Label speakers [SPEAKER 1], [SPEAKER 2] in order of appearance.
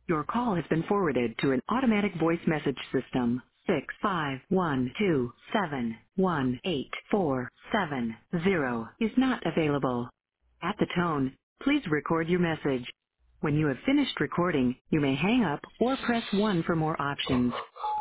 [SPEAKER 1] Your call has been forwarded to an automatic voice message system. 65127184770 is not available. At the tone, please record your message. When you have finished recording, you may hang up or press 1 for more options.